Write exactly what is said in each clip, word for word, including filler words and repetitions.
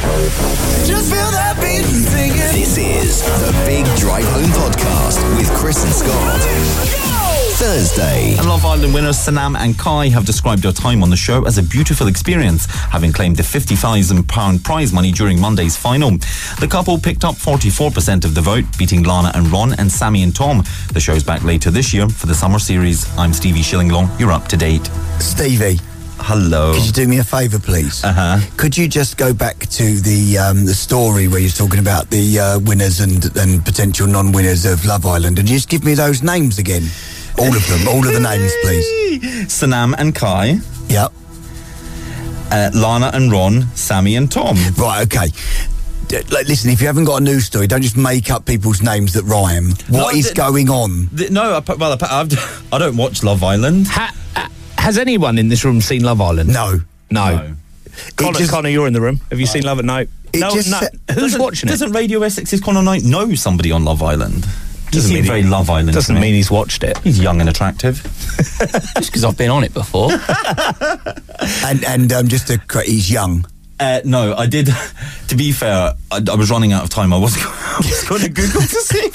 Just feel that beat and sing it. This is the Big Drive Home Podcast with Chris and Scott. Thursday. And Love Island winners Sanam and Kai have described their time on the show as a beautiful experience, having claimed the fifty thousand pounds prize money during Monday's final. The couple picked up forty-four percent of the vote, beating Lana and Ron and Sammy and Tom. The show's back later this year for the summer series. I'm Stevie Shillinglong. You're up to date. Stevie. Hello. Could you do me a favour, please? Uh-huh. Could you just go back to the um, the story where you're talking about the uh, winners and, and potential non-winners of Love Island, and just give me those names again? All of them. All of the names, please. Sanam and Kai. Yep. Uh, Lana and Ron, Sammy and Tom. Right, okay. D- like, listen, if you haven't got a news story, don't just make up people's names that rhyme. What No, is th- going on? The, no, I, well, I, I've, I don't watch Love Island. Ha, uh, has anyone in this room seen Love Island? No. No. No. Connor, just- Connor, you're in the room. Have you seen Love at Night? It No, just no. sa- Who's Doesn't- watching it? Doesn't Radio Essex's Connor Knight know somebody on Love Island? Doesn't Doesn't mean mean very he- Love Island. Doesn't to me. mean he's watched it. He's young and attractive. Just because I've been on it before. And and um, just to correct, he's young. Uh, no, I did. To be fair, I, I was running out of time. I was, I was going to Google to see.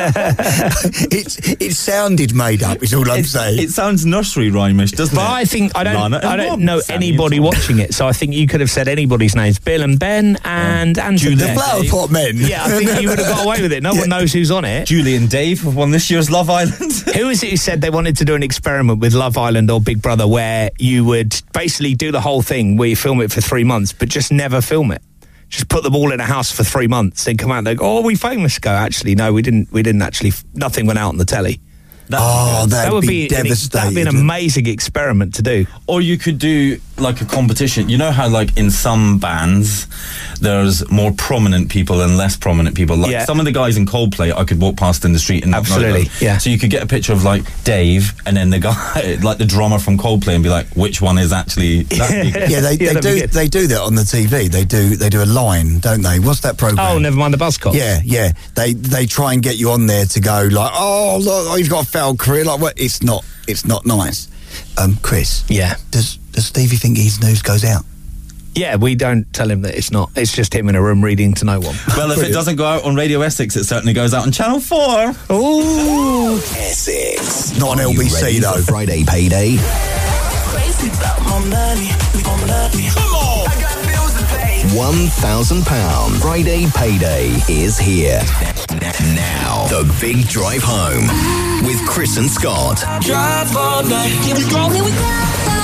It's it sounded made up. Is all I'm it, saying. it sounds nursery rhymish, doesn't But it? I think I don't. Lana and I don't Ron, know Sammy anybody and Tom. watching it, so I think you could have said anybody's names: Bill and Ben and and Julie. the Flower Pot Men. Yeah, I think you would have got away with it. No Yeah. one knows who's on it. Julie and Dave have won this year's Love Island. Who is it who said they wanted to do an experiment with Love Island or Big Brother where you would basically do the whole thing where you film it for three months but just never film it? Just put them all in a house for three months, then come out and they go, oh, we famous. Go, actually, no, we didn't. We didn't actually. Nothing went out on the telly. Oh, that'd that would be, be, an, ex- that'd be an devastating. amazing experiment to do. Or you could do like a competition. You know how like in some bands there's more prominent people and less prominent people. Like Yeah. some of the guys in Coldplay I could walk past in the street and not know Absolutely, them. yeah. So you could get a picture of like Dave and then the guy like the drummer from Coldplay and be like, which one is actually that'd be good. Yeah, they, Yeah, they that'd be do. good. They do that on the T V. They do. They do a line, don't they? What's that program? Oh, never mind the Buzzcocks. Yeah, yeah. They they try and get you on there to go like, oh, look, oh, he's got a failed career. Like, what? It's not. It's not nice. Um, Chris. Yeah. Does Does Stevie think his news goes out? Yeah, we don't tell him that it's not. It's just him in a room reading to no one. Well, if it doesn't go out on Radio Essex, it certainly goes out on Channel four. Ooh. Essex. Not on Are L B you C, ready though. for Friday payday. Crazy about my money. We gon' love me. Come on. I got bills to pay. one thousand pounds Friday payday is here. Now, the Big Drive Home with Chris and Scott. Drive all night. Here we go. Here we go.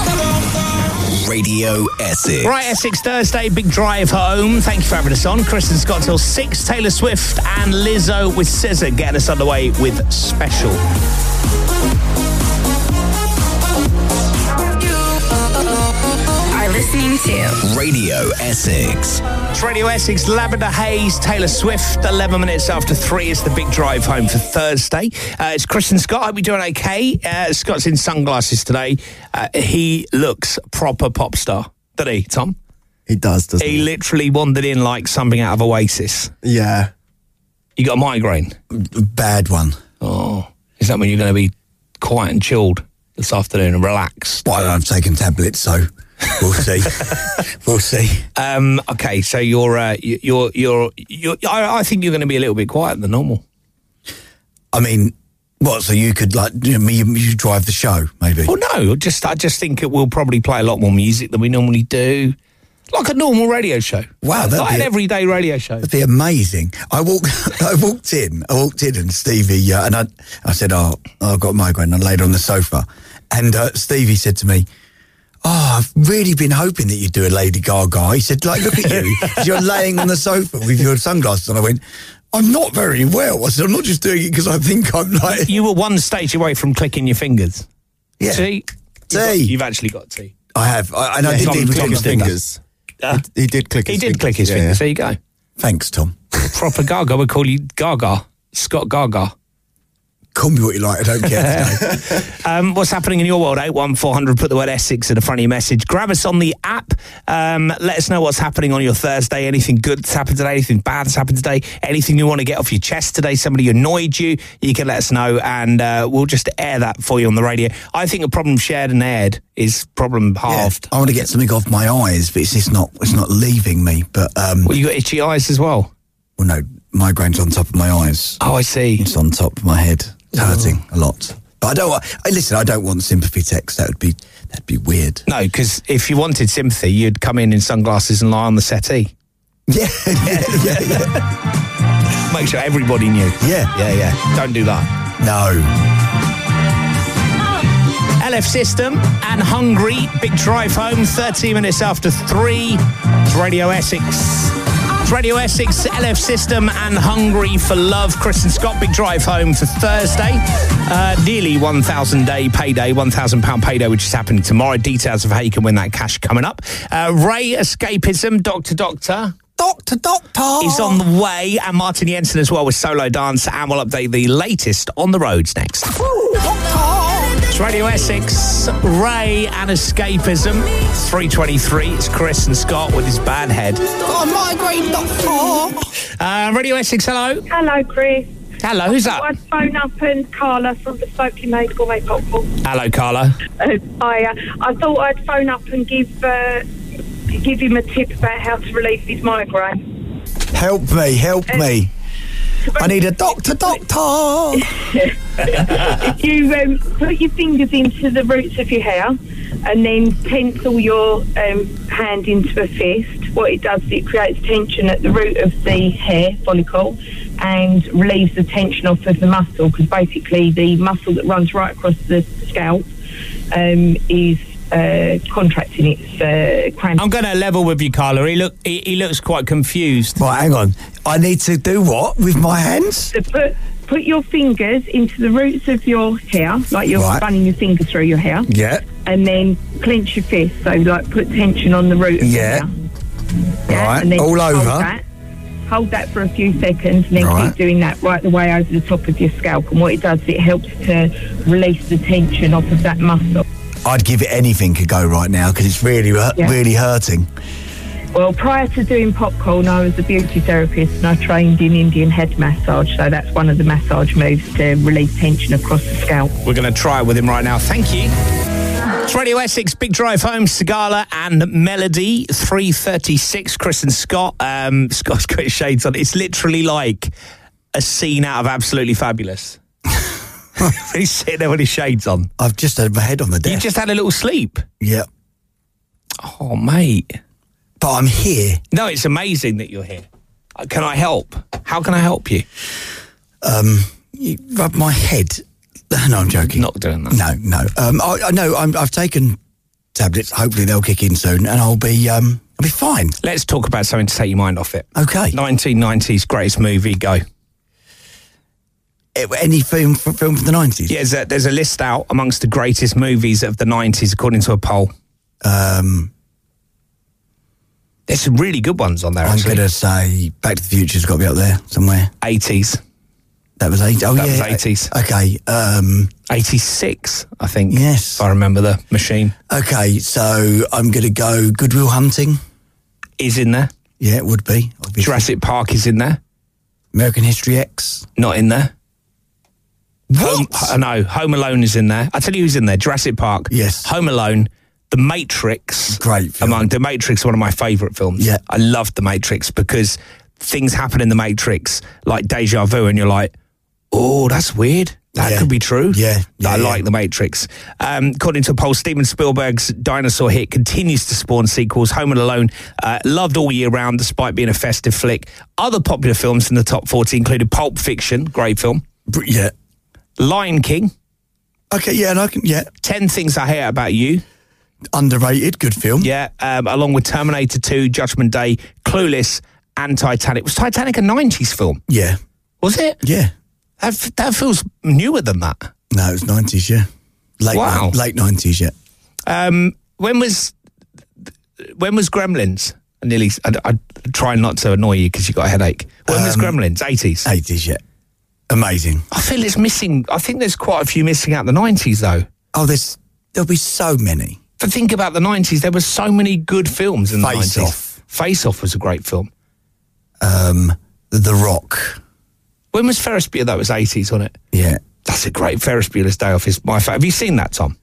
Radio Essex. Right, Essex Thursday, big drive home. Thank you for having us on. Chris and Scott till six. Taylor Swift and Lizzo with Scissor getting us underway with Special. Are listening to Radio Essex. It's Radio Essex, Lavender Haze, Taylor Swift. eleven minutes after three is the big drive home for Thursday. Uh, it's Chris and Scott. I hope you're doing okay. Uh, Scott's in sunglasses today. Uh, he looks proper pop star, doesn't he, Tom? He does, doesn't He he? literally wandered in like something out of Oasis. Yeah. You got a migraine? Bad one. Oh, is that when you're going to be quiet and chilled this afternoon and relaxed? Well, I've taken tablets, so we'll see. We'll see. Um, okay, so you're, uh, you- you're, you're, you're, I, I think you're going to be a little bit quieter than normal. I mean, what? So you could like you, know, me, you drive the show, maybe. Well, no, just I just think it will probably play a lot more music than we normally do, like a normal radio show. Wow, that'd like an be a- everyday radio show. That'd be amazing. I walked. I walked in. I walked in, and Stevie uh, and I. I said, "Oh, I've got a migraine." I laid on the sofa, and uh, Stevie said to me, "Oh, I've really been hoping that you'd do a Lady Gaga." He said, "Like, look at you. You're laying on the sofa with your sunglasses." And I went, "I'm not very well." I said, "I'm not just doing it because I think I'm like." You were one stage away from clicking your fingers. Yeah. See, you've, got- See. you've actually got to. I have, I, and I Yeah, did Tom even clicked click his his finger. Fingers. Uh, He, he did click he his did fingers. click his yeah. fingers. There you go. Thanks, Tom. Proper Gaga. We call you Gaga. Scott Gaga. Call me what you like, I don't care today. um, what's happening in your world? eight one four hundred, put the word Essex in the front of your message. Grab us on the app. Um, let us know what's happening on your Thursday. Anything good that's happened today, anything bad that's happened today, anything you want to get off your chest today, somebody annoyed you, you can let us know and uh, we'll just air that for you on the radio. I think a problem shared and aired is problem halved. Yeah, I want to get something off my eyes, but it's just not, it's not leaving me. But um, Well, you got itchy eyes as well? Well, no, migraine's on top of my eyes. Oh, I see. It's on top of my head. It's hurting a lot. But I don't want, I, listen, I don't want sympathy text. That would be, that'd be weird. No, because if you wanted sympathy, you'd come in in sunglasses and lie on the settee. Yeah, yeah, yeah, yeah. Make sure everybody knew. Yeah. Yeah, yeah. Don't do that. No. L F System and Hungry, big drive home, thirteen minutes after three. It's Radio Essex. It's Radio Essex, L F System and Hungry for Love. Chris and Scott, big drive home for Thursday. Uh, nearly one thousand day payday, one thousand pound payday, which is happening tomorrow. Details of how you can win that cash coming up. Uh, Ray Escapism, Doctor Doctor. Doctor, doctor. Is on the way, and Martin Jensen as well with Solo Dance, and we'll update the latest on the roads next. Ooh, doctor. It's Radio Essex, Ray and Escapism. three twenty-three, it's Chris and Scott with his bad head. Got a migraine, doctor. Uh, Radio Essex, hello. Hello, Chris. Hello, who's that? I'd phone up and Carla from the Stokely Made Gourmet Popcorn. Hello, Carla. Uh, I, uh, I thought I'd phone up and give uh, give him a tip about how to relieve his migraine. Help me, help Uh, me. I need a doctor, doctor. If you um, put your fingers into the roots of your hair and then pencil your um, hand into a fist, what it does is it creates tension at the root of the hair follicle and relieves the tension off of the muscle, because basically the muscle that runs right across the scalp um, is uh, contracting. It's uh, cramping. I'm going to level with you, Carla. He look, he, he looks quite confused. Right, hang on. I need to do what with my hands? So put put your fingers into the roots of your hair, like you're Right. running your finger through your hair. Yeah. And then clench your fist, so like put tension on the root of Yeah. your hair. Right, and then all hold over. That, hold that for a few seconds, and then Right. keep doing that right the way over the top of your scalp. And what it does, it helps to release the tension off of that muscle. I'd give it anything a go right now because it's really, hu- Yeah. really hurting. Well, prior to doing popcorn, I was a beauty therapist and I trained in Indian head massage, so that's one of the massage moves to release tension across the scalp. We're going to try it with him right now. Thank you. It's Radio Essex, Big Drive Home, Sagala and Melody, three thirty-six, Chris and Scott. Um, Scott's got his shades on. It's literally like a scene out of Absolutely Fabulous. He's sitting there with his shades on. I've just had my head on the You desk. just had a little sleep. Yeah. Oh, mate. But I'm here. No, it's amazing that you're here. Uh, Can I help? How can I help you? Um, you rub my head. No, I'm joking. Not doing that. No, no. Um, I, I know. I'm, I've taken tablets. Hopefully they'll kick in soon, and I'll be um, I'll be fine. Let's talk about something to take your mind off it. Okay. nineteen nineties greatest movie, go. Eh, Any film f- film from the nineties? Yeah, there's a, there's a list out amongst the greatest movies of the nineties, according to a poll. Um, There's some really good ones on there, I'm actually. going to say Back to the Future's got to be up there somewhere. eighties. That was eight. Oh That yeah, was eighties. Okay. Um, eighty-six, I think. Yes. If I remember the machine. okay. So I'm going to go Good Will Hunting. Is in there. Yeah, it would be. Obviously. Jurassic Park is in there. American History X. Not in there. Home, What? I know. Home Alone is in there. I tell you who's in there. Jurassic Park. Yes. Home Alone. The Matrix. Great film. Among The Matrix, one of my favourite films. Yeah. I love The Matrix because things happen in The Matrix like deja vu, and you're like, oh, that's weird. That Yeah. could be true. Yeah, yeah, I yeah. like The Matrix. Um, according to a poll, Steven Spielberg's dinosaur hit continues to spawn sequels. Home and Alone, uh, loved all year round despite being a festive flick. Other popular films in the top forty included Pulp Fiction, great film. Br- Yeah. Lion King, Okay. Yeah, and I can. Yeah. ten Things I Hate About You. Underrated. Good film. Yeah, um, along with Terminator two, Judgment Day, Clueless, and Titanic. Was Titanic a nineties film? Yeah. Was it? Yeah. That, f- that feels newer than that. No, it was nineties. Yeah. Late. Wow. Late nineties. Yeah. Um, when was when was Gremlins? I nearly. I, I try not to annoy you because you got a headache. When was Um, Gremlins? Eighties. Eighties. Yeah. Amazing. I feel it's missing. I think there's quite a few missing out the nineties, though. Oh, there's there'll be so many. But think about the nineties. There were so many good films in the Face nineties. Off. Face Off was a great film. Um, The Rock. When was Ferris Bueller? That was eighties, wasn't it? Yeah. That's a great Ferris Bueller's Day Off. Is my favourite. Have you seen that, Tom?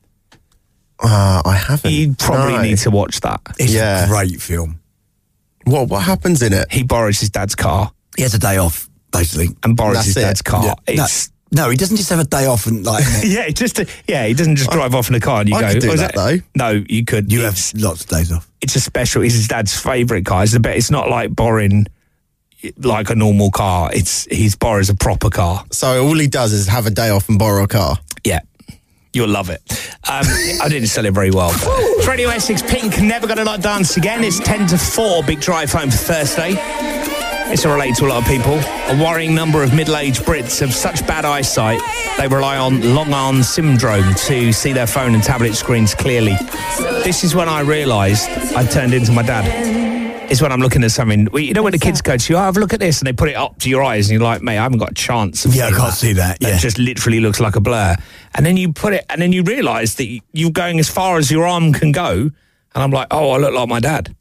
Uh, I haven't. You probably No. need to watch that. It's Yeah. a great film. What what happens in it? He borrows his dad's car He has a day off, basically. and borrows That's his it. dad's car. Yeah. No, It's no, he doesn't just have a day off and like. yeah, it just yeah, he doesn't just drive off in a car and you I go. could do "Oh, is that, though." No, you could. You have it's, lots of days off. it's a special. It's his dad's favourite car. It's a bit. It's not like borrowing like a normal car. It's he's borrows a proper car. So all he does is have a day off and borrow a car. Yeah. You'll love it. Um, I didn't sell it very well. But it's Radio Essex, Pink, Never Gonna Not Dance Again. It's ten to four, big drive home for Thursday. It's a relate to a lot of people. A worrying number of middle-aged Brits have such bad eyesight, they rely on long arm syndrome to see their phone and tablet screens clearly. This is when I realised I turned into my dad. Is when I'm looking at something. Well, you know when the kids go to you, oh, have a look at this, and they put it up to your eyes, and you're like, mate, I haven't got a chance. Of Yeah, I seeing can't that. see that, yeah. It just literally looks like a blur. And then you put it, and then you realise that you're going as far as your arm can go, and I'm like, oh, I look like my dad.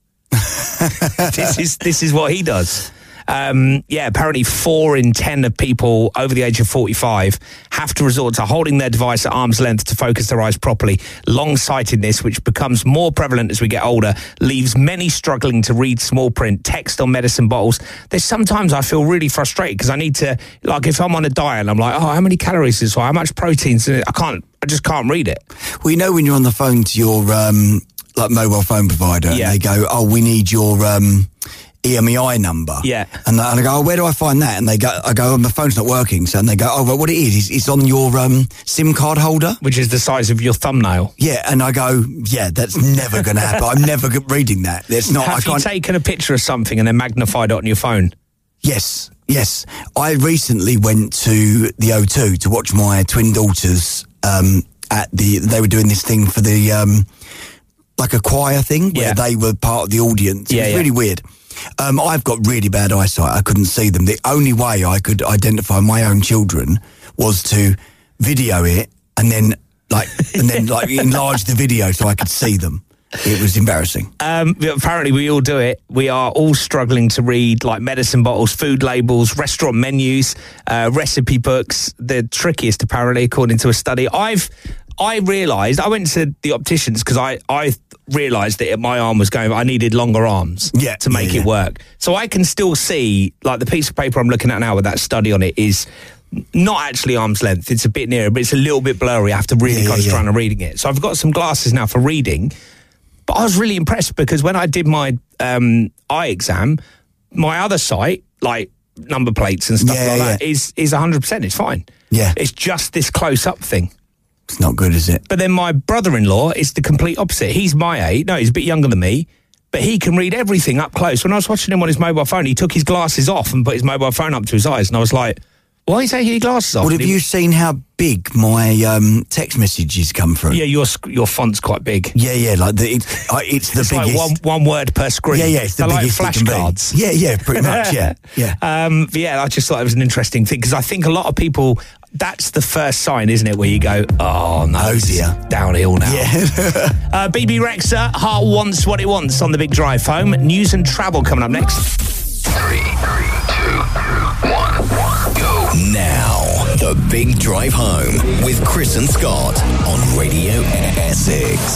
this is this is what he does. Um, yeah, apparently four in ten of people over the age of forty-five have to resort to holding their device at arm's length to focus their eyes properly. Long-sightedness, which becomes more prevalent as we get older, leaves many struggling to read small print, text on medicine bottles. There's sometimes I feel really frustrated because I need to, like if I'm on a diet and I'm like, oh, how many calories is this? How much protein? I can't, I just can't read it. Well, you know when you're on the phone to your um, like mobile phone provider, Yeah. and they go, "Oh, we need your um, E M E I number." Yeah. And I, and I go, "Oh, where do I find that?" And they go, "I go, oh, my phone's not working." So and they go, "Oh, well, what it is? It's, it's on your um, SIM card holder." Which is the size of your thumbnail. Yeah, and I go, "Yeah, that's never going to happen. I'm never g- reading that. It's not. I Have you can't." taken a picture of something and then magnified it on your phone? Yes, yes. I recently went to the O two to watch my twin daughters um, at the. They were doing this thing for the um, like a choir thing where Yeah. they were part of the audience. It Yeah, was yeah. really weird. Um, I've got really bad eyesight. I couldn't see them. The only way I could identify my own children was to video it and then like and then like enlarge the video so I could see them. It was embarrassing. Um, apparently, we all do it. We are all struggling to read like medicine bottles, food labels, restaurant menus, uh, recipe books. The trickiest, apparently, according to a study. I've I realised I went to the opticians because I I realised that my arm was going. I needed longer arms Yeah, to make yeah, it yeah. work. So I can still see like the piece of paper I'm looking at now with that study on it is not actually arm's length. It's a bit nearer, but it's a little bit blurry. I have to really Yeah, yeah, concentrate yeah. on reading it. So I've got some glasses now for reading. But I was really impressed because when I did my um, eye exam, my other sight, like number plates and stuff Yeah, like yeah. that, is is one hundred percent. It's fine. Yeah. It's just this close-up thing. It's not good, is it? But then my brother-in-law is the complete opposite. He's my age. No, he's a bit younger than me. But he can read everything up close. When I was watching him on his mobile phone, he took his glasses off and put his mobile phone up to his eyes. And I was like, why are you taking your glasses off? Well, And have he- you seen how big my um, text messages come through? Yeah, your, sc- your font's quite big. yeah, yeah. Like the, it, uh, it's the It's biggest. like one, one word per screen. yeah, yeah. It's the They're biggest like it can be. flashcards. Yeah, yeah. Pretty much. Yeah, yeah. Um, but yeah, I just thought it was an interesting thing because I think a lot of people, that's the first sign, isn't it, where you go, oh no, Oh, this is dear. downhill now. Yeah. uh, B B Rexa, Heart Wants What It Wants on the big drive home. News and travel coming up next. Three, three, two, one, go. Now, the big drive home with Chris and Scott on Radio Essex.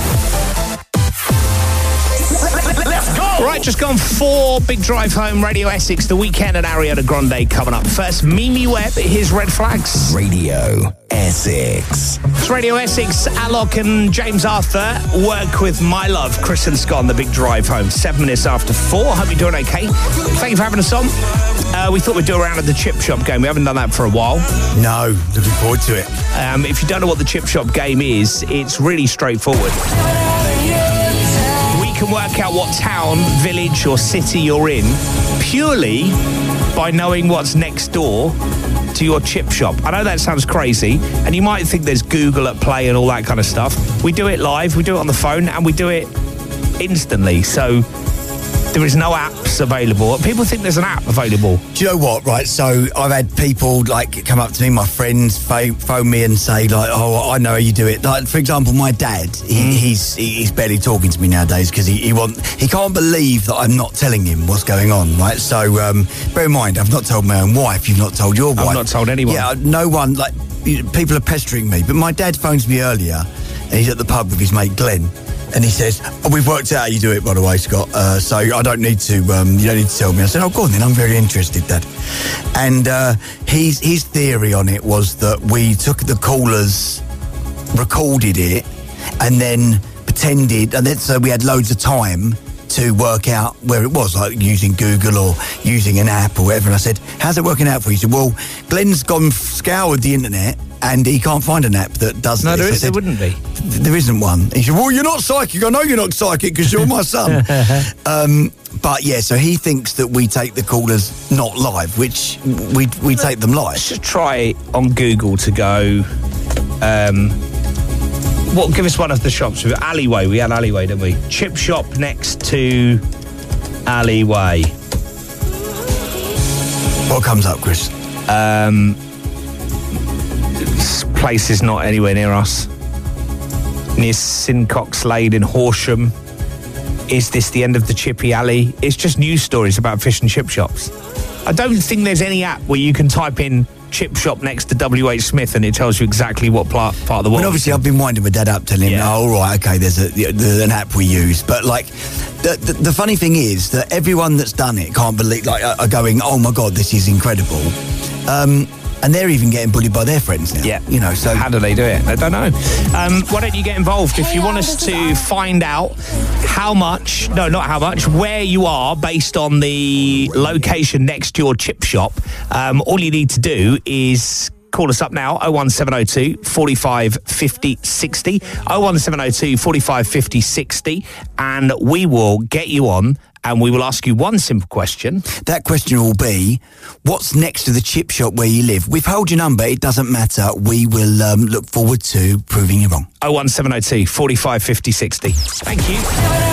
Let's go. Right, just gone four big drive home, Radio Essex, The Weekend and Ariana Grande coming up. First, Mimi Webb, here's Red Flags. Radio Essex. It's Radio Essex, Alok and James Arthur work with My Love, Chris and Scott on the big drive home. Seven minutes after four. Hope you're doing okay. Thank you for having us on. Uh, we thought we'd do a round of the chip shop game. We haven't done that for a while. No, looking forward to it. Um, if you don't know what the chip shop game is, it's really straightforward. We can work out what town, village or city you're in purely by knowing what's next door to your chip shop. I know that sounds crazy, and you might think there's Google at play and all that kind of stuff. We do it live, we do it on the phone, and we do it instantly. So There is no apps available. People think there's an app available. Do you know what, right? So I've had people, like, come up to me, my friends, phone, phone me and say, like, oh, I know how you do it. Like, for example, my dad, he, Mm. he's he's barely talking to me nowadays because he, he want he can't believe that I'm not telling him what's going on, right? So um, bear in mind, I've not told my own wife, you've not told your wife. I've not told anyone. Yeah, no one, like, people are pestering me. But my dad phones me earlier and he's at the pub with his mate Glenn. And he says, oh, we've worked out how you do it, by the way, Scott. Uh, so I don't need to, um, you don't need to tell me. I said, oh, go on then, I'm very interested, Dad. And uh, his, his theory on it was that we took the callers, recorded it, and then pretended, and then so we had loads of time to work out where it was, like using Google or using an app or whatever. And I said, how's it working out for you? He said, well, Glenn's gone scoured the internet and he can't find an app that does No, this. there, I is, said, there wouldn't be. there isn't one. He said, well, you're not psychic. I know you're not psychic because you're my son. um, but yeah, so he thinks that we take the callers not live, which we we take them live. Let's just try on Google to go. Um, what? Give us one of the shops. Alleyway. We had Alleyway, didn't we? Chip shop next to Alleyway. What comes up, Chris? Um, this place is not anywhere near us. Near Sincox Lane in Horsham. Is this the end of the Chippy Alley? It's just news stories about fish and chip shops. I don't think there's any app where you can type in chip shop next to W H Smith and it tells you exactly what part, part of the world. Well, obviously, I've been winding my dad up, telling him, Yeah. oh, right, okay, there's, a, there's an app we use. But, like, the, the, the funny thing is that everyone that's done it can't believe, like, are going, oh, my God, this is incredible. Um, and they're even getting bullied by their friends now. Yeah. You know, so... How do they do it? I don't know. Um, why don't you get involved if you want us to find out how much, no, not how much, where you are based on the location next to your chip shop. Um, all you need to do is call us up now, oh one seven oh two, four five five oh, six oh, oh one seven oh two, four five five oh, six oh, and we will get you on and we will ask you one simple question. That question will be, what's next to the chip shop where you live? We've held your number, it doesn't matter. We will um, look forward to proving you wrong. oh one seven oh two, four five five oh, six oh. Thank you.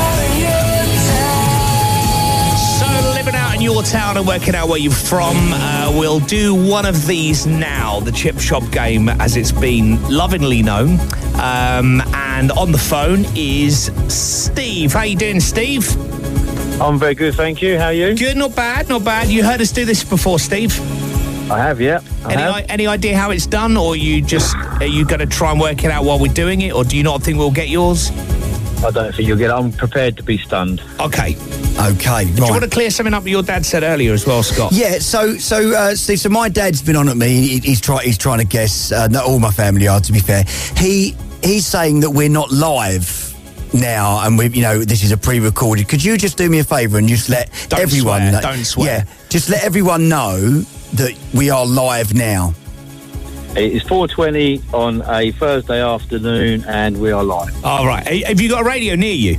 So, living out in your town and working out where you're from, uh, we'll do one of these now, the chip shop game as it's been lovingly known. Um, and on the phone is Steve. How you doing, Steve? I'm very good, thank you. How are you? Good, not bad, not bad. You heard us do this before, Steve? I have, yeah. I Any, have. I- any idea how it's done, or you just are you going to try and work it out while we're doing it, or do you not think we'll get yours? I don't think you'll get it. I'm prepared to be stunned. Okay. Okay, Do you right. want to clear something up that your dad said earlier as well, Scott? Yeah, so so uh, Steve, so my dad's been on at me. He, he's trying he's trying to guess. Uh, not all my family are, to be fair. He he's saying that we're not live now, and we, you know, this is a pre-recorded. Could you just do me a favour and just let Don't everyone swear, know? don't swear. Yeah, just let everyone know that we are live now. It's four twenty on a Thursday afternoon, and we are live. All right. Hey, have you got a radio near you?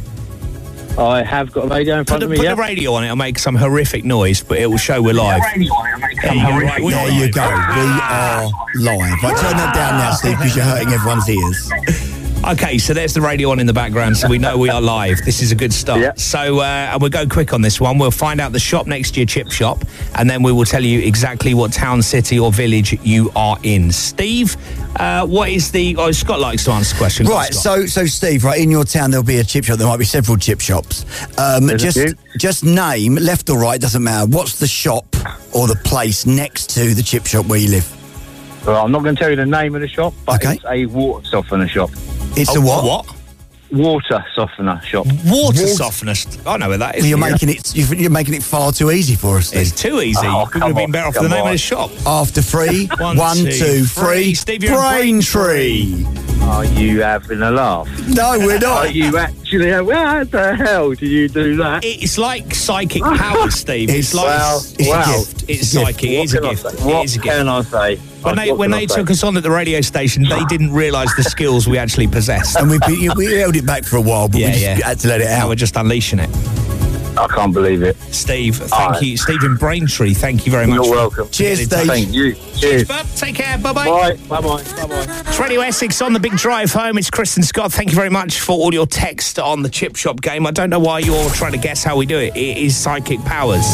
I have got a radio in Put, front the, of me, put yeah? the radio on it. It'll make some horrific noise, but it will show we're live. There you go, right, we're There live. you go. We are live. Right, turn that down now, Steve, because you're hurting everyone's ears. Okay, so there's the radio on in the background, so we know we are live. This is a good start. Yeah. So, uh, and we'll go quick on this one. We'll find out the shop next to your chip shop, and then we will tell you exactly what town, city, or village you are in. Steve, uh, what is the... Oh, Scott likes to answer the question. Go on, Right, Scott. so so Steve, right, in your town there'll be a chip shop. There might be several chip shops. Um, There's a just few. just name, left or right, doesn't matter. What's the shop or the place next to the chip shop where you live? Well, I'm not going to tell you the name of the shop, but Okay. it's a water softener shop. It's Oh, a what? What? Water softener shop. Water, Water- softener. I know where that is. Well, you're Yeah. making it. You're you're making it far too easy for us. It's Steve. too easy. Oh, you would come have been on, better off the come name of on. the shop. After three, One, one, two, two, three. three. Steve, you're in Braintree. Are you having a laugh? No, we're Are not. you actually... How the hell did you do that? It's like psychic powers, Steve. It's, It's- like Well, It's wow. a gift. it's a gift. psychic. It What is a can I gift. say? It What is a gift. can I say? When they What when can they I say? took us on at the radio station, they didn't realise the skills we actually possessed. And we we held it back for a while, but Yeah, we just yeah. had to let it Now out. we're just unleashing it. I can't believe it. Steve, thank All right. you. Steve in Braintree, thank you very much. You're welcome. Cheers, Get in touch. Steve. Thank you. Cheers, Cheers. bud. Take care. Bye-bye. Bye. Bye-bye. Bye-bye. It's Radio Essex on the big drive home. It's Chris and Scott. Thank you very much for all your text on the chip shop game. I don't know why you're trying to guess how we do it. It is psychic powers.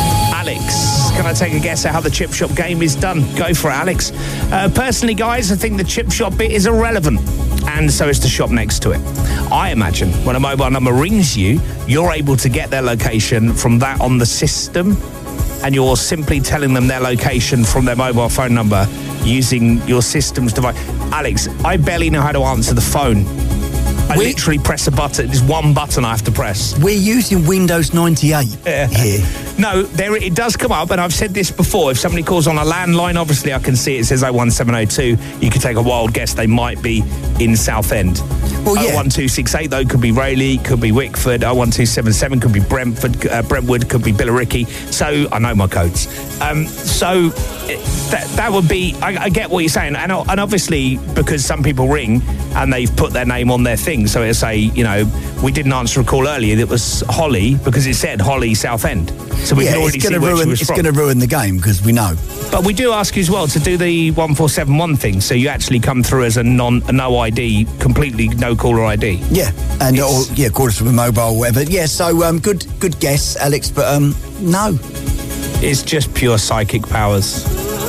Alex, can I take a guess at how the chip shop game is done? Go for it, Alex. Uh, personally, guys, I think the chip shop bit is irrelevant, and so is the shop next to it. I imagine when a mobile number rings you, you're able to get their location from that on the system, and you're simply telling them their location from their mobile phone number using your system's device. Alex, I barely know how to answer the phone. I We- literally press a button. There's one button I have to press. We're using Windows ninety-eight here. No, there it does come up, and I've said this before. If somebody calls on a landline, obviously I can see it says oh one seven oh two. You can take a wild guess. They might be in Southend. Well, yeah. oh one two six eight, though, could be Rayleigh, could be Wickford. oh one two seven seven could be Brentford, uh, Brentwood, could be Billericay. So, I know my codes. Um, so, it, that, that would be, I, I get what you're saying. And, and obviously, because some people ring and they've put their name on their thing, so it'll say, you know, we didn't answer a call earlier that was Holly because it said Holly Southend. So we yeah, can already it's see going to where she ruin. was It's from. going to ruin the game because we know. But we do ask you as well to do the one four seven one thing, so you actually come through as a non, a no I D, completely no caller I D. Yeah, and or, It's- yeah, call us from a mobile, or whatever. Yeah, so um, good, good guess, Alex. But um, no, It's just pure psychic powers.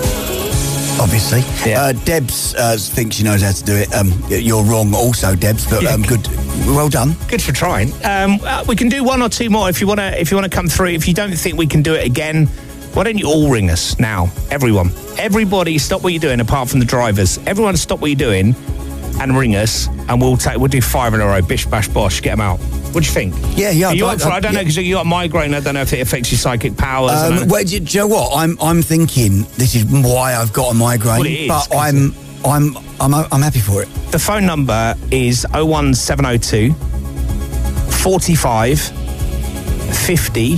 obviously. Yeah. Uh, Debs uh, thinks she knows how to do it. Um, you're wrong, also, Debs. But um, good, well done. Good for trying. Um, uh, we can do one or two more if you want to. If you want to come through. If you don't think we can do it again, why don't you all ring us now? Everyone, everybody, stop what you're doing. Apart from the drivers, everyone, stop what you're doing and ring us, and we'll take. We'll do five in a row. Bish bash bosh. Get them out. What do you think? Yeah, yeah. Are you I'd up for it? like- I don't know yeah. because you got a migraine. I don't know if it affects your psychic powers. I don't Um, know. well, do you, do you know what? I'm I'm thinking this is why I've got a migraine. Well, it is, but 'cause I'm I'm I'm I'm happy for it. The phone number is oh one seven oh two forty-five fifty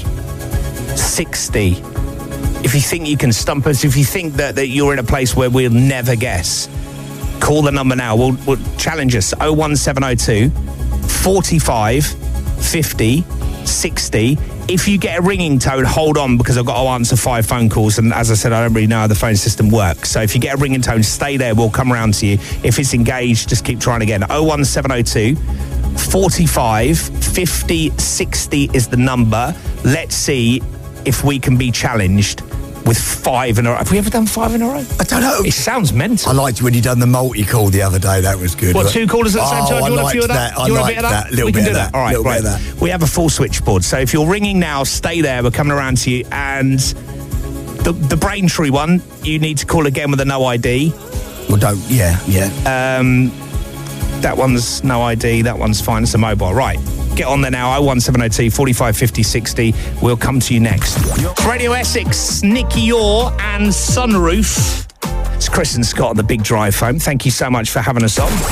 sixty. If you think you can stump us, if you think that, that you're in a place where we'll never guess, call the number now. We'll, we'll challenge us. oh one seven oh two forty-five fifty sixty. If you get a ringing tone, hold on, because I've got to answer five phone calls, and as I said, I don't really know how the phone system works. So if you get a ringing tone, stay there. We'll come around to you. If it's engaged, just keep trying again. oh one seven oh two forty-five fifty sixty is the number. Let's see if we can be challenged with five in a row. Have we ever done five in a row? I don't know. It sounds I mental. liked when you done the multi-call the other day. That was good. What, two callers at the same Oh, time? Do you I want a few of liked that? that. I Do you want a liked bit of that? that. Little we can bit do of that. that. All right, Little right. bit of that. We have a full switchboard. So if you're ringing now, stay there. We're coming around to you. And the, the Braintree one, you need to call again with a no I D. Well, don't. Yeah, yeah. Um, that one's no I D. That one's fine. It's a mobile. Right. Get on there now. oh one seven oh two forty-five fifty sixty. We'll come to you next. Radio Essex, Nicky Orr and Sunroof. It's Chris and Scott on the big drive home. Thank you so much for having us on.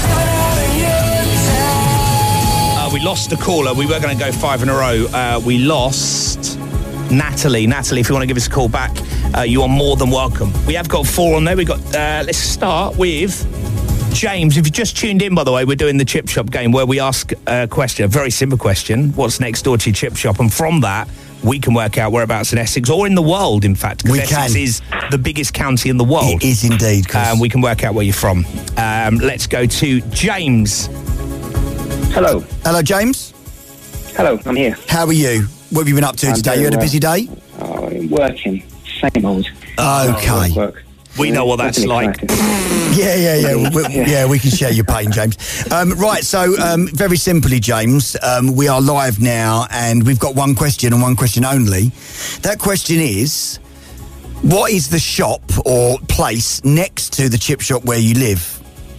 Uh, we lost a caller. We were going to go five in a row. Uh, we lost Natalie. Natalie, if you want to give us a call back, uh, you are more than welcome. We have got four on there. We got. Uh, let's start with James. If you just tuned in, by the way, we're doing the chip shop game where we ask a question, a very simple question: what's next door to your chip shop? And from that, we can work out whereabouts in Essex or in the world, in fact, because We Essex can. is the biggest county in the world. It is indeed, Chris. Um, we can work out where you're from. Um, let's go to James. Hello. Hello, James. Hello, I'm here. How are you? What have you been up to I'm today? doing You had a well. busy day? Oh, I'm working. Same old. Okay. Work, work. We know what that's Nothing like. exciting. Yeah, yeah, yeah. We, Yeah. yeah, we can share your pain, James. Um, right, so um, very simply, James, um, we are live now, and we've got one question and one question only. That question is, what is the shop or place next to the chip shop where you live?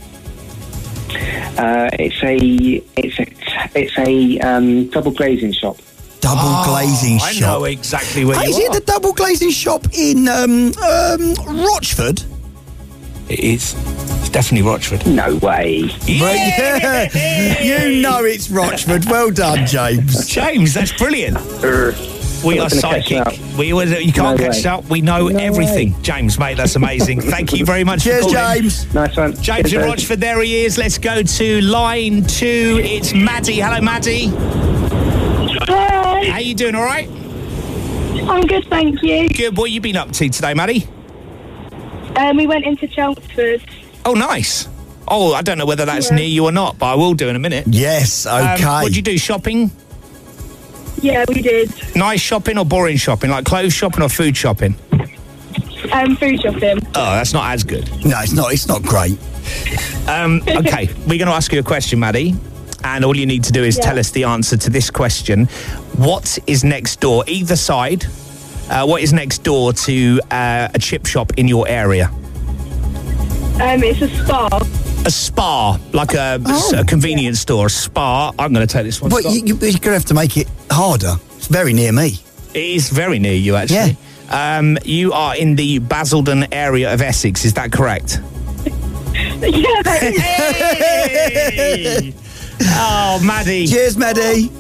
Uh, it's a it's a it's a um, double glazing shop. Double Oh, glazing I shop. know exactly where Hey, you is it are. the double glazing shop in um, um, Rochford? It is. It's definitely Rochford. No way. Right, yeah. You know it's Rochford. Well done, James. James, that's brilliant. Er, We I'm are not gonna catch psychic. it up. We was- you can't No catch way. us up. We know No everything. way. James, mate, that's amazing. Thank you very much Cheers, for calling. James. Nice one. James Cheers, in guys. Rochford, there he is. Let's go to line two. It's Maddie. Hello, Maddie. Hi. How you doing, all right? I'm good, thank you. Good. What you been up to today, Maddie? Um, we went into Chelmsford. Oh, nice. Oh, I don't know whether that's Yeah. near you or not, but I will do in a minute. Yes, okay. Um, what'd you do, shopping? Yeah, we did. Nice shopping or boring shopping? Like clothes shopping or food shopping? Um, food shopping. Oh, that's not as good. No, it's not. It's not great. Um, okay, we're going to ask you a question, Maddie. And all you need to do is Yeah. tell us the answer to this question. What is next door, either side, uh, what is next door to uh, a chip shop in your area? Um, it's a spa. A spa, like a, Oh. a convenience store, a spa. I'm going to take this one. But Scott. you, you, you're going to have to make it harder. It's very near me. It is very near you, actually. Um, you are in the Basildon area of Essex, is that correct? Yeah, that is. Hey! Oh, Maddie. Cheers, Maddie.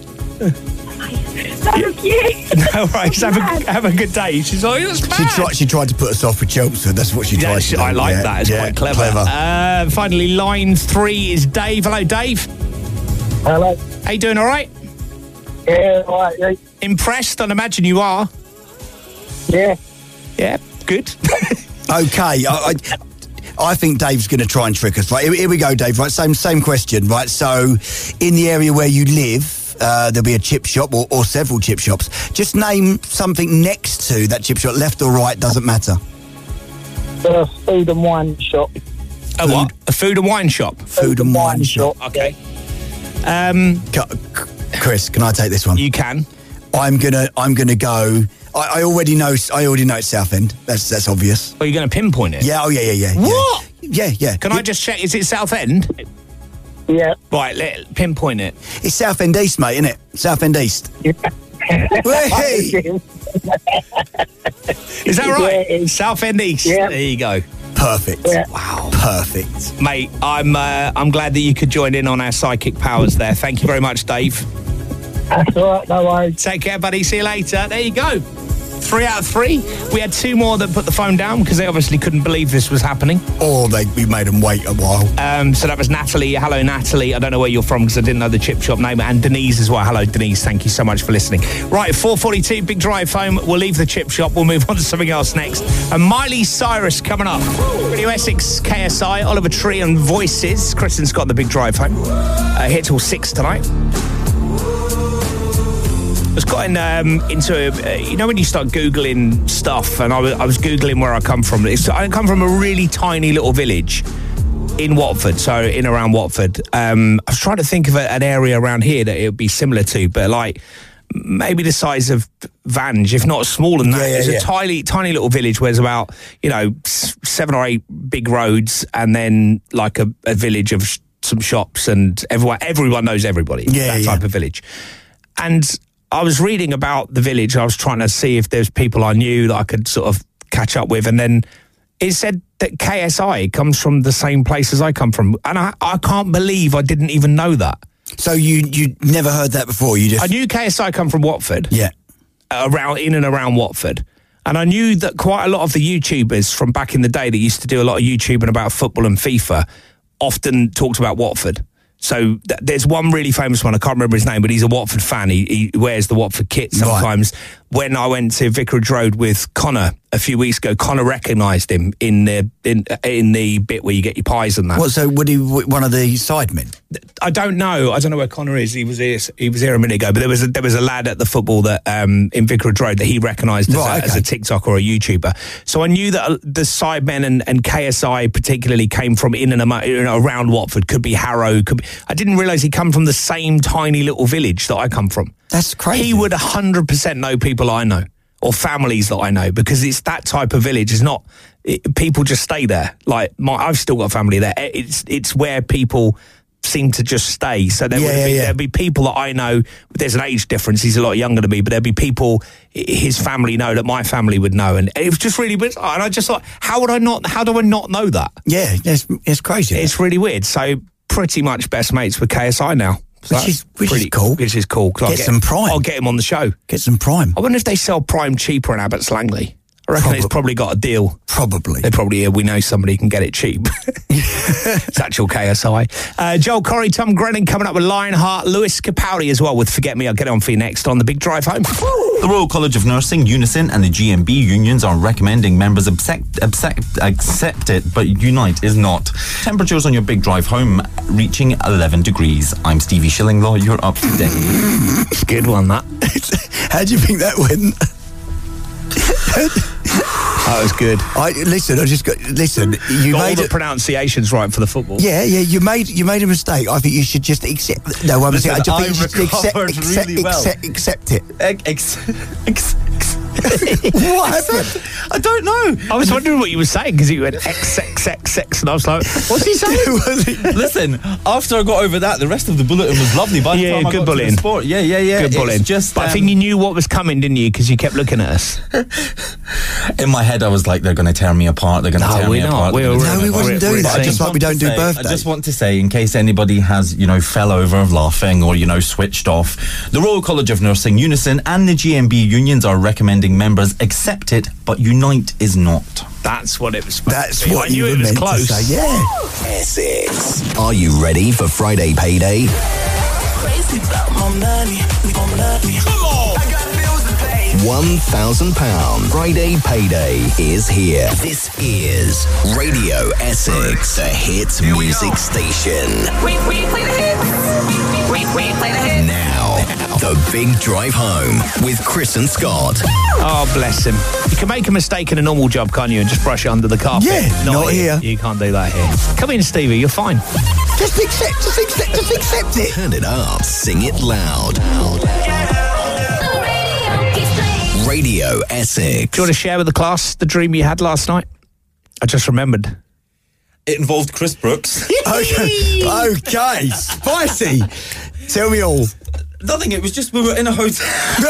Thank you. No worries, have a, have a good day. She's like, it's She mad. tried. She tried to put us off with Chelmsford. That's what she Yeah, tried she- to do. I like Yeah, that. It's yeah, quite clever. Uh, finally, line three is Dave. Hello, Dave. Hello. How you doing? All right? Yeah, all right, yeah. Impressed? I'd imagine you are. Yeah. Yeah, good. Okay, I, I, I think Dave's going to try and trick us. Right, here, here we go, Dave. Right, same same question. Right, so in the area where you live, uh, there'll be a chip shop or, or several chip shops. Just name something next to that chip shop, left or right, doesn't matter. The food and wine shop. A what? A food and wine shop. Food and wine shop. Okay. Um, C- Chris, can I take this one? you can. I'm gonna I'm gonna go. I, I already know. I already know it's Southend. That's that's obvious. Are you going to pinpoint it? Yeah. Oh yeah. Yeah. Yeah. yeah. What? Yeah. Yeah. Can I just check? Is it Southend? Yeah. Right, let pinpoint it. It's Southend East, mate, isn't it? Southend East. Hey! Is that right? Yeah, it's- Southend East. Yeah. There you go. Perfect. Yeah. Wow. Perfect. Mate, I'm uh, I'm glad that you could join in on our psychic powers there. Thank you very much, Dave. That's all right, no worries. Take care, buddy. See you later. There you go. Three out of three. We had two more that put the phone down because they obviously couldn't believe this was happening. Or they we made them wait a while. Um, so that was Natalie. Hello, Natalie. I don't know where you're from because I didn't know the chip shop name. And Denise as well. Hello, Denise. Thank you so much for listening. Right, four forty-two, big drive home. We'll leave the chip shop. We'll move on to something else next. And Miley Cyrus coming up. Radio Essex, K S I, Oliver Tree and Voices. Chris and Scott, the big drive home. Uh, here till six tonight. I was gotten um, into, uh, you know, when you start Googling stuff, and I was, I was Googling where I come from. It's, I come from a really tiny little village in Watford, so in around Watford. Um, I was trying to think of a, an area around here that it would be similar to, but like maybe the size of Vange, if not smaller than that. Yeah, yeah, It's yeah. a tiny, tiny little village where there's about, you know, s- seven or eight big roads, and then like a, a village of sh- some shops, and everyone, everyone knows everybody. Yeah, that yeah. type of village. And I was reading about the village. I was trying to see if there's people I knew that I could sort of catch up with. And then it said that K S I comes from the same place as I come from. And I, I can't believe I didn't even know that. So you you never heard that before? You just I knew K S I come from Watford, yeah. around in and around Watford. And I knew that quite a lot of the YouTubers from back in the day that used to do a lot of YouTubing about football and FIFA often talked about Watford. So th- there's one really famous one, I can't remember his name, but he's a Watford fan. He, he wears the Watford kit sometimes. Right. When I went to Vicarage Road with Connor a few weeks ago, Connor recognised him in the in, in the bit where you get your pies and that. What? So would he w- one of the sidemen? I don't know. I don't know where Connor is. He was here. He was here a minute ago. But there was a, there was a lad at the football that um, in Vicarage Road that he recognised as, Right, a, as a okay. TikToker or a YouTuber. So I knew that uh, the sidemen and, and K S I particularly came from in and amo- you know, around Watford. Could be Harrow. Could be, I didn't realise he come from the same tiny little village that I come from. That's crazy. He would one hundred percent know people I know or families that I know, because it's that type of village. It's not it, people just stay there. Like my, I've still got family there. It's it's where people seem to just stay. So there Yeah, would yeah, be yeah. there'd be people that I know. There's an age difference. He's a lot younger than me, but there'd be people his family know that my family would know, and it was just really bizarre. And I just thought, how would I not? How do I not know that? Yeah, it's, it's crazy. It's really weird. So pretty much best mates with K S I now. So Which is- which is pretty- cool. Which is cool. 'cause I'll Get some Prime. I'll get him on the show. Get some Prime. I wonder if they sell Prime cheaper in Abbots Langley. I reckon it's probably got a deal. Probably. They probably, uh, we know somebody who can get it cheap. It's actual K S I. Uh, Joel Corey, Tom Grennan coming up with Lionheart, Lewis Capaldi as well with Forget Me. I'll get on for you next on the Big Drive Home. The Royal College of Nursing, Unison and the G M B unions are recommending members accept, accept, accept it, but Unite is not. Temperatures on your Big Drive Home reaching eleven degrees. I'm Stevie Shillinglaw, you're up to date. Good one, that. How do you think that went? That was good. I listen. I just got listen. You got made all the it, pronunciations right for the football. Yeah, yeah. You made you made a mistake. I think you should just accept. No, I'm Listen, saying, I just I think you should accept, recovered accept, really well. accept, accept it. Ex- ex- ex- What happened? I don't know. I was wondering what you were saying because you went X, X, X, X, and I was like, what's he saying? Listen, after I got over that, the rest of the bulletin was lovely. By the Yeah, time I good got to bulletin. the sport, yeah, yeah, yeah. Good bulletin. It's just, but I um, think you knew what was coming, didn't you? Because you kept looking at us. in my head, I was like, they're going to tear me apart. They're going to No, tear we're me not. apart. We're They're gonna already- tear No, me we wasn't apart. doing But that. I Just like want we to don't do say- birthdays. I just want to say, in case anybody has, you know, fell over of laughing or, you know, switched off, the Royal College of Nursing, Unison and the G M B unions are recommending members accept it, but Unite is not. That's what it was supposed That's to be. what I knew you it were was meant close. to say. Yeah. Essex. Are you ready for Friday payday? Crazy about my money, my money. Come on! I got bills to pay. one thousand pounds Friday payday is here. This is Radio Essex, the hits music station. We, we play the hits. We, we play the hits. Now, the Big Drive Home with Chris and Scott. Oh, bless him. You can make a mistake in a normal job, can't you, and just brush it under the carpet? Yeah, not here. You can't do that here. Come in, Stevie, you're fine. Just accept. Just accept. Just accept it. Turn it up, sing it loud. Radio Essex. Do you want to share with the class the dream you had last night? I just remembered. It involved Chris Brooks. Okay. Okay. Spicy. Tell me all. Nothing, it was just, we were in a hotel.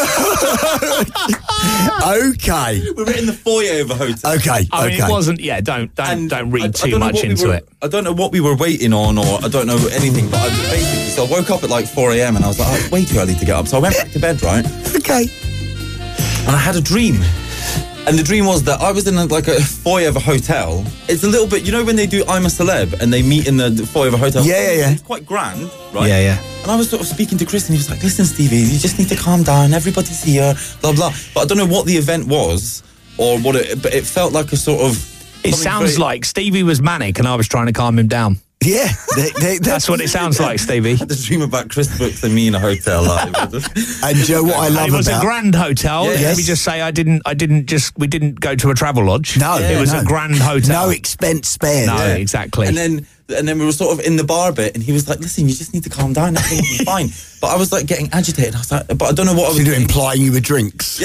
Okay. We were in the foyer of a hotel. Okay. I mean, okay. it wasn't, yeah, don't don't, And don't read I- I too don't know much what we into were- it. I don't know what we were waiting on, or I don't know anything, but I basically, so I woke up at like four a.m. and I was like, oh, it's way too early to get up. So I went back to bed, right? Okay. And I had a dream. And the dream was that I was in a, like a foyer of a hotel. It's a little bit, you know when they do I'm a Celeb and they meet in the, the foyer of a hotel? Yeah, yeah, yeah. It's quite grand, right? Yeah, yeah. And I was sort of speaking to Chris and he was like, listen, Stevie, you just need to calm down. Everybody's here, blah, blah. But I don't know what the event was or what it, but it felt like a sort of... It something sounds very- like Stevie was manic and I was trying to calm him down. Yeah. They, they, That's what it sounds like, Stevie. I had a dream about Chris Brooks and me in a hotel. Like, And you know what I love It was about a grand hotel. Yeah, Let yes. me just say, I didn't. I didn't just. We didn't go to a travel lodge. No, it was no. a grand hotel. No expense spared. No, Yeah. exactly. And then and then we were sort of in the bar bit and he was like, listen, you just need to calm down. Everything will be fine. But I was like getting agitated. I was like, but I don't know what I was So you're doing. implying you were drinks.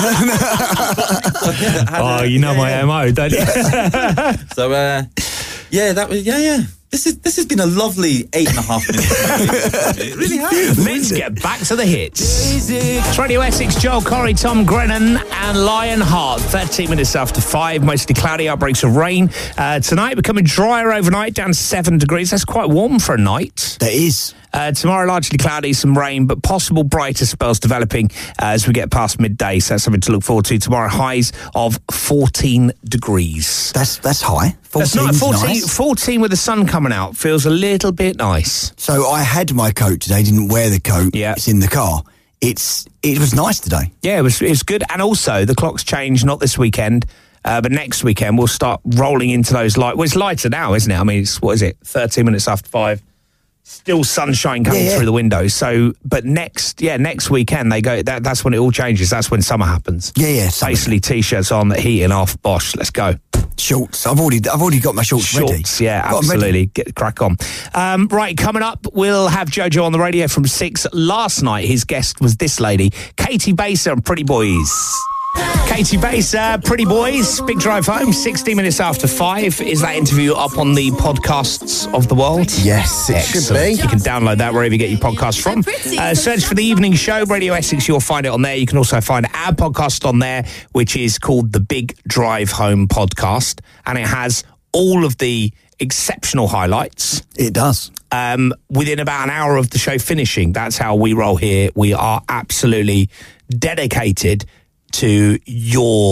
oh, you know my M O, don't you? So, uh, yeah, that was, yeah, yeah. This is this has been a lovely eight and a half minutes. It really has. Let's get back to the hits. It's Radio Essex, Joel Corey, Tom Grennan, and Lionheart. thirteen minutes after five, mostly cloudy, outbreaks of rain. Uh, tonight, becoming drier overnight, down seven degrees. That's quite warm for a night. That is. Uh, tomorrow, largely cloudy, some rain, but possible brighter spells developing uh, as we get past midday. So that's something to look forward to. Tomorrow, highs of fourteen degrees. That's that's high. That's not fourteen's fourteen, nice. fourteen with the sun coming out feels a little bit nice. So I had my coat today. Didn't wear the coat. Yeah. It's in the car. It's it was nice today. Yeah, it was, it was good. And also, the clock's changed, not this weekend, uh, but next weekend we'll start rolling into those light. Well, it's lighter now, isn't it? I mean, it's, what is it, thirteen minutes after five. Still sunshine coming Yeah, yeah. through the windows. So, but next, yeah, next weekend they go. That, that's when it all changes. That's when summer happens. Yeah, yeah. summer. Basically, t-shirts on, the heating off. Bosh, let's go. Shorts. I've already I've already got my shorts, ready. Shorts, yeah, Got 'em ready. absolutely. Get crack on. Um, right, coming up, we'll have Jojo on the radio from six. Last night, his guest was this lady, Katie Baser and Pretty Boys. Katie Baser, Pretty Boys, Big Drive Home, sixty minutes after five. Is that interview up on the podcasts of the world? Yes, it should Excellent. be. You can download that wherever you get your podcast from. Uh, search for the evening show, Radio Essex. You'll find it on there. You can also find our podcast on there, which is called the Big Drive Home Podcast. And it has all of the exceptional highlights. It does. Um, within about an hour of the show finishing. That's how we roll here. We are absolutely dedicated to your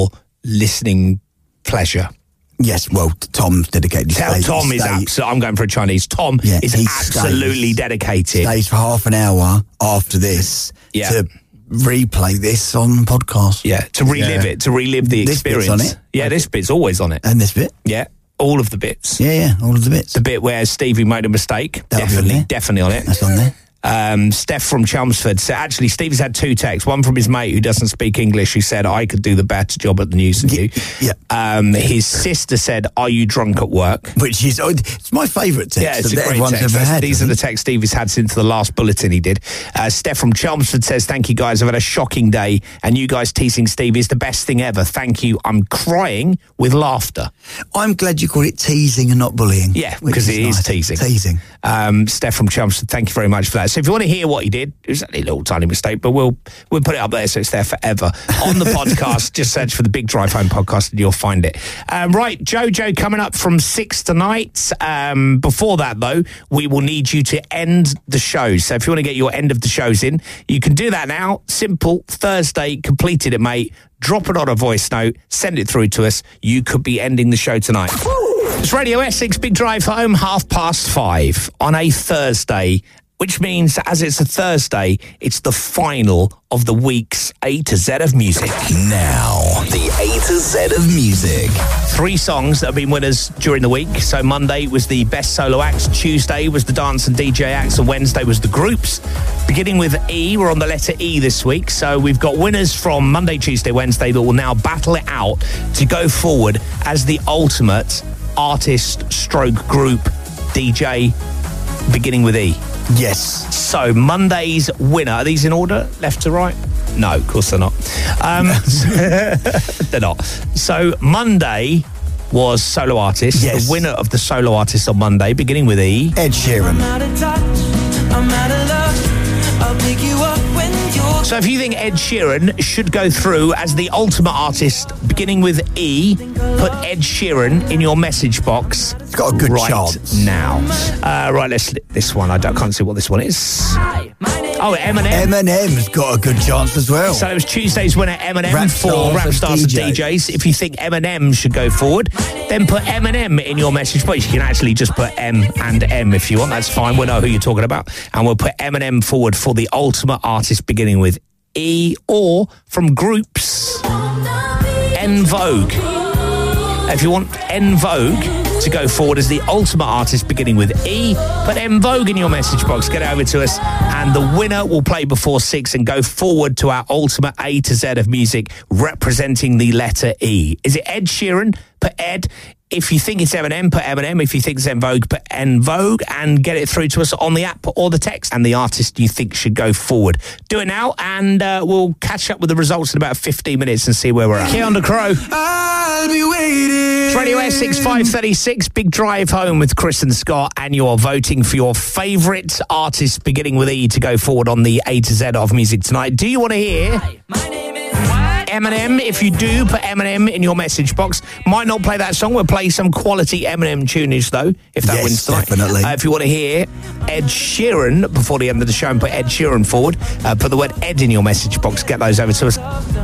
listening pleasure. Yes, well, Tom's dedicated. Tell Stays- Tom is stays- absolutely. I'm going for a Chinese. Tom Yeah, is he absolutely stays- dedicated. Stays for half an hour after this Yeah. to replay this on the podcast. Yeah, to relive Yeah. it, to relive the This bit's experience. on it. Yeah, this bit's always on it. And this bit. Yeah, all of the bits. Yeah, yeah, all of the bits. The bit where Stevie made a mistake. That'll be on definitely, there. definitely on it. That's on there. Um, Steph from Chelmsford said, actually, Stevie's had two texts. One from his mate who doesn't speak English, who said, I could do the better job at the news than you. Yeah. Um, his sister said, are you drunk at work? Which is, oh, it's my favourite text Yeah, it's a that great everyone's text. ever That's- had. These are the texts Stevie's had since the last bulletin he did. Uh, Steph from Chelmsford says, thank you guys, I've had a shocking day, and you guys teasing Stevie is the best thing ever. Thank you. I'm crying with laughter. I'm glad you call it teasing and not bullying. Yeah, which because it is nice. teasing. Teasing. Um, Steph from Chelmsford, thank you very much for that. So if you want to hear what he did, it was only a little tiny mistake, but we'll we'll put it up there so it's there forever. On the podcast, just search for the Big Drive Home podcast and you'll find it. Um, right, Jojo coming up from six tonight. Um, before that, though, we will need you to end the show. So if you want to get your end of the shows in, you can do that now. Simple, Thursday, completed it, mate. Drop it on a voice note, send it through to us. You could be ending the show tonight. It's Radio Essex, Big Drive Home, half past five on a Thursday, which means as it's a Thursday, it's the final of the week's A to Z of music. Now, the A to Z of music. Three songs that have been winners during the week. So Monday was the best solo acts, Tuesday was the dance and D J acts, and Wednesday was the groups. Beginning with E, we're on the letter E this week. So we've got winners from Monday, Tuesday, Wednesday that will now battle it out to go forward as the ultimate artist stroke group D J, beginning with E. Yes. So Monday's winner, are these in order, left to right? No, of course they're not. Um, they're not. So Monday was solo artist. Yes. The winner of the solo artist on Monday, beginning with E. Ed Sheeran. I'm out of touch, I'm out of love. I'll pick you up when you're. So if you think Ed Sheeran should go through as the ultimate artist, beginning with E, put Ed Sheeran in your message box. It's got a good right chance. now. Uh, right, let's this one. I don't, can't see what this one is. Oh, Eminem. Eminem's got a good chance as well. So it was Tuesday's winner, Eminem, Rap for stars Rap and Stars and D Js. D Js. If you think Eminem should go forward, then put Eminem in your message box. You can actually just put M and M if you want. That's fine. We'll know who you're talking about. And we'll put Eminem forward for the ultimate artist beginning with E, or from groups, En Vogue. If you want En Vogue to go forward as the ultimate artist beginning with E, put En Vogue in your message box, get it over to us, and the winner will play before six and go forward to our ultimate A to Z of music representing the letter E. Is it Ed Sheeran? Put Ed. If you think it's Eminem, put Eminem. If you think it's En Vogue, put En Vogue, and get it through to us on the app or the text and the artist you think should go forward. Do it now, and uh, we'll catch up with the results in about fifteen minutes and see where we're at. Keanu Crow. I'll be waiting. It's Radio Essex five thirty-six, Big Drive Home with Chris and Scott, and you're voting for your favourite artist beginning with E to go forward on the A to Z of music tonight. Do you want to hear Eminem? If you do, put Eminem in your message box. Might not play that song. We'll play some quality Eminem tunage, though, if that Yes, wins tonight. definitely. Uh, if you want to hear Ed Sheeran before the end of the show and put Ed Sheeran forward, uh, put the word Ed in your message box. Get those over to us.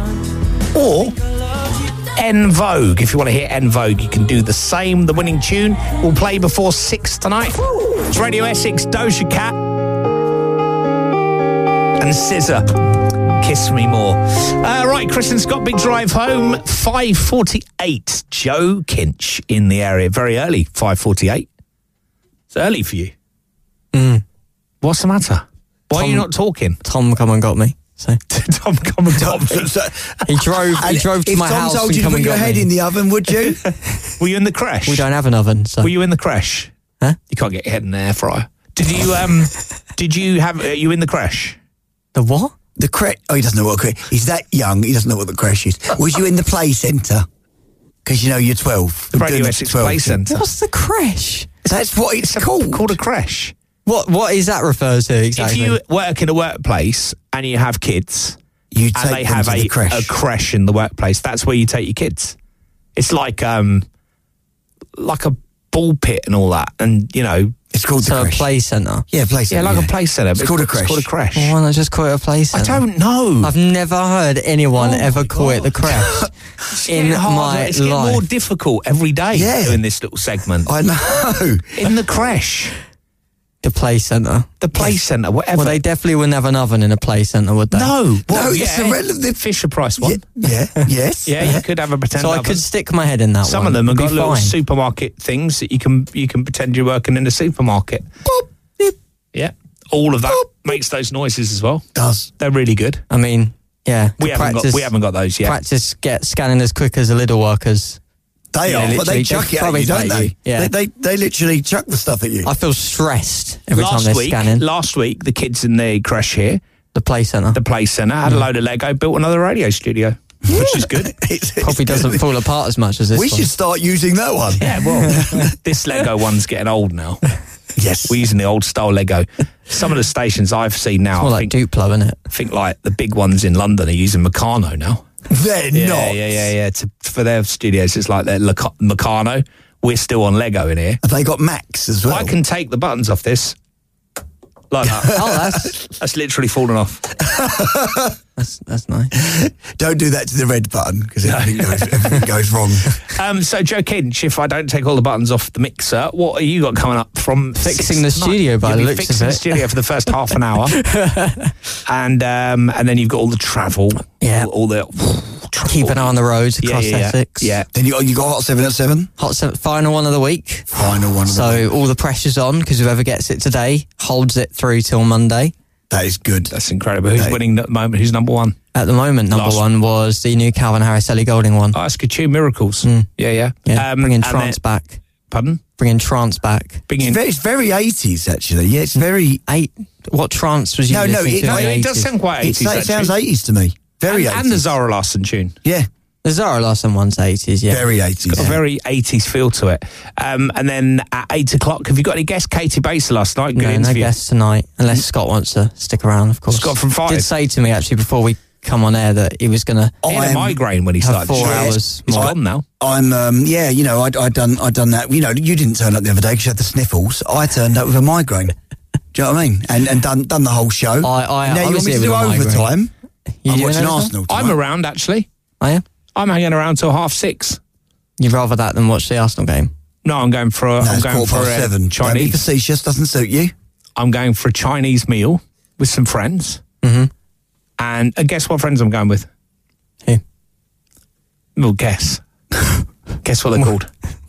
Or En Vogue. If you want to hear En Vogue, you can do the same. The winning tune will play before six tonight. It's Radio Essex, Doja Cat and S Z A. Kiss Me More. Uh, right, Chris and Scott, Big Drive Home, five forty-eight. Joe Kinch in the area. Very early, five forty-eight. It's early for you. Mm. What's the matter? Why Tom, are you not talking? Tom come and got me. So Tom come and got me. He drove. He And drove to if my Tom house told and you to come put and your got head me. in the oven, would you? Were you in the creche? We don't have an oven, so Were you in the creche? Huh? You can't get your head in the air fryer. Did you? Um. Did you have? Are you in the creche? the what? The creche. Oh, he doesn't know what a creche. He's that young. He doesn't know what the creche is. Was you in the play centre? Because you know you're twelve. The We're Radio doing Essex twelve. Play Centre. What's the creche? That's what it's, It's a- called. Called a creche. What What is that referred to exactly? If you work in a workplace and you have kids, You and take they them have to a the creche. a creche in the workplace, that's where you take your kids. It's like um, like a ball pit and all that, and you know, It's It's called so the a creche. play centre. Yeah, play Yeah, centre. like a play centre. It's but called a It's creche. called a creche. Why not just call it a play I centre? don't know. I've never heard anyone Oh ever my call it the creche It's in getting harder. my It's getting life. more difficult every day Yeah. doing this little segment. I know. In the creche. The play centre. The play centre, whatever. Well, they definitely wouldn't have an oven in a play centre, would they? No. No, Well, it's yeah, a relative- Fisher Price one. Yeah, yeah, yes. Yeah, you could have a pretend So I oven. could stick my head in that Some one. of them have It'd got be little fine. supermarket things that you can you can pretend you're working in a supermarket. Yeah. All of that makes those noises as well. Does. They're really good. I mean, yeah. We to haven't got practice- we haven't got those yet. Practice get scanning as quick as the Lidl workers. They Yeah, are, but they literally, chuck they it at probably you, don't bait they? you. Yeah. They, they they literally chuck the stuff at you. I feel stressed every last time they're week, scanning. last week, the kids in the creche here, The play centre. the play centre, had a load of Lego, built another radio studio, which is good. It's- it's Probably doesn't good. fall apart as much as this We one. should start using that one. Yeah, well, this Lego one's getting old now. Yes. We're using the old style Lego. Some of the stations I've seen now, More I like think, Duplo, isn't it? think like the big ones in London are using Meccano now. They're Yeah, not. yeah, yeah, yeah. To, for their studios, it's like their Leca- Meccano. We're still on Lego in here. Have they got Max as well? I can take the buttons off this. Like that. Oh, that's That's literally fallen off. that's that's nice. Don't do that to the red button because everything, goes, everything goes wrong. Um, so, Joe Kinch, if I don't take all the buttons off the mixer, what have you got coming up from Fixing six the to nine? studio by You'll the be looks of fixing the it. studio for the first half an hour, and um, and then you've got all the travel, Yeah. all, all the travel. Keep an eye on the roads Yeah, across yeah, yeah. Essex. Yeah. Then you, you got Hot seven at seven? Hot se- final one of the week. Final one of the So all the pressure's on because whoever gets it today holds it through till Monday. That is good. That's incredible. Who's That- winning at the moment? Who's number one? At the moment, number Last- one was the new Calvin Harris Ellie Golding one. Oh, that's good tune, Miracles. Mm. Yeah, yeah. Yeah, Um, bringing and trance then- back. Pardon? Bringing trance back. Bringing It's very, it's very eighties, actually. Yeah, it's very... Eight. What trance was you No, no, listening it- to? no, in the it does eighties? sound quite It, eighties. sa- it sounds actually. eighties to me. Very and, eighties. and the Zara Larsson tune. Yeah, The Zara Larsson one's eighties, yeah. very eighties. Got a very eighties feel to it. Um, and then at eight o'clock, have you got any guests? Katie Baser last night. Good No, no interview. guests tonight, unless Scott wants to stick around, of course. Scott from Five. Did say to me, actually, before we come on air that he was going to... He had a I'm- migraine when he have started. the four show. hours He's more. gone now. I'm, um, yeah, you know, I'd, I'd done, I'd done that. You know, you didn't turn up the other day because you had the sniffles. I turned up with a migraine. Do you know what I mean? And and done done the whole show. I- I- And now I you was want me to here do with a migraine. overtime? You I'm doing watching overtime? Arsenal tonight. I'm around, actually. Oh, yeah? I'm hanging around till half six. You'd rather that than watch the Arsenal game? No, I'm going for a, No, I'm it's going quarter for past a seven. Don't be Chinese. facetious, doesn't suit you. I'm going for a Chinese meal with some friends. Mm-hmm. And uh, guess what friends I'm going with? Who? Well, guess. Guess what they're called?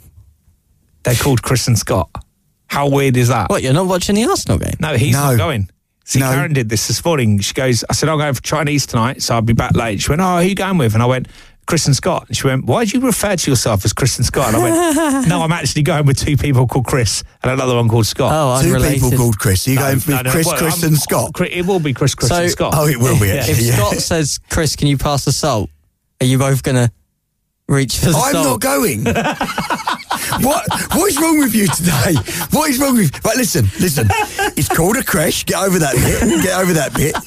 They're called Chris and Scott. How weird is that? What, you're not watching the Arsenal game? No, he's No. not going. See, No. Karen did this this morning. She goes, I said, I'm going for Chinese tonight, so I'll be back late. She went, oh, who are you going with? And I went, Chris and Scott. And she went, why do you refer to yourself as Chris and Scott? And I went, no, I'm actually going with two people called Chris and another one called Scott. Oh, Two unrelated. people called Chris. Are you No, going with no, no, Chris, well, Chris, I'm- and Scott? Chris- It will be Chris, Chris So- and Scott. Oh, it will be. Yeah. Actually, If yeah. Scott says, Chris, can you pass the salt? Are you both going to reach for the I'm salt? not going. What What is wrong with you today? What is wrong with you? Right, listen, listen. It's called a creche. Get over that bit. Get over that bit.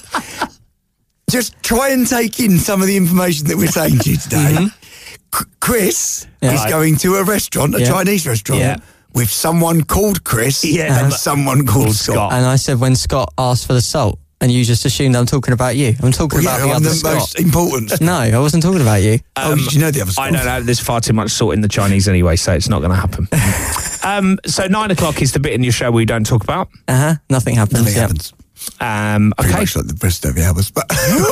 Just try and take in some of the information that we're saying to you today. C- Chris Yeah. is Right. going to a restaurant, a Yeah. Chinese restaurant, Yeah. with someone called Chris Yeah. and someone called Called Scott. Scott. And I said, when Scott asked for the salt, and you just assumed I'm talking about you. I'm talking Well, about yeah, the I'm other the Scott. most important. No, I wasn't talking about you. oh, did you know the other Scott? I don't know. There's far too much salt in the Chinese anyway, so it's not going to happen. um, so nine o'clock is the bit in your show where you don't talk about. Uh-huh. Nothing happens. Nothing yeah. happens. Um, Pretty okay. much like the rest of the hours, but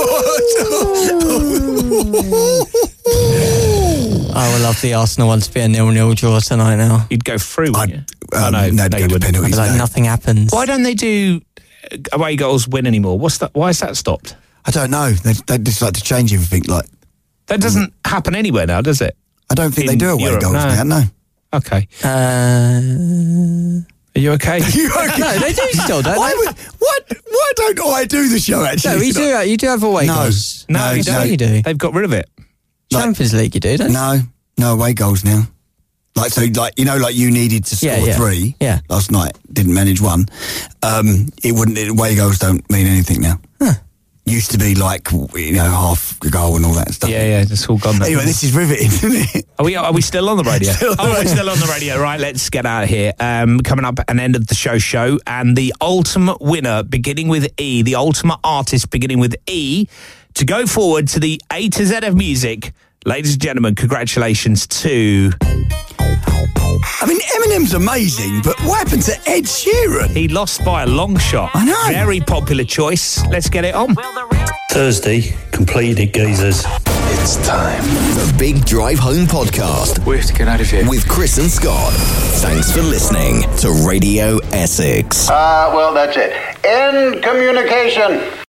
I would love the Arsenal one to be a nil-nil draw tonight now. You'd go through, wouldn't you? I'd, um, Oh, no, no, no, go you to wouldn't. I'd be penalties. like, no. nothing happens. Why don't they do uh, away goals win anymore? What's that? Why is that stopped? I don't know. They, they just like to change everything. Like That doesn't happen anywhere now, does it? I don't think In they do away Europe, goals no. now. No. Okay. Uh, Are you okay? You okay? no, they do still, don't Why, they? would- what? Why don't I do the show? Actually, No, you do. You do have away No. goals. No, No, you you don't. don't. You do. They've got rid of it. Champions League, you do, don't you? No, no away goals now. Like so, like you know, like you needed to score Yeah, yeah. three. Yeah. Last night didn't manage one. Um, it wouldn't. It, away goals don't mean anything now. used to be like, you know, half a goal and all that stuff. Yeah, yeah, it's all gone now. Anyway, this is riveting, isn't it? Are we, are we still on the radio? Still on oh, the we're radio. still on the radio. Right, let's get out of here. Um, coming up, an end of the show show. And the ultimate winner, beginning with E, the ultimate artist beginning with E, to go forward to the A to Z of music. Ladies and gentlemen, congratulations to... I mean, Eminem's amazing, but what happened to Ed Sheeran? He lost by a long shot. I know. Very popular choice. Let's get it on. Thursday, completed geezers. It's time. The Big Drive Home Podcast. We have to get out of here. With Chris and Scott. Thanks for listening to Radio Essex. Uh, well, that's it. End communication.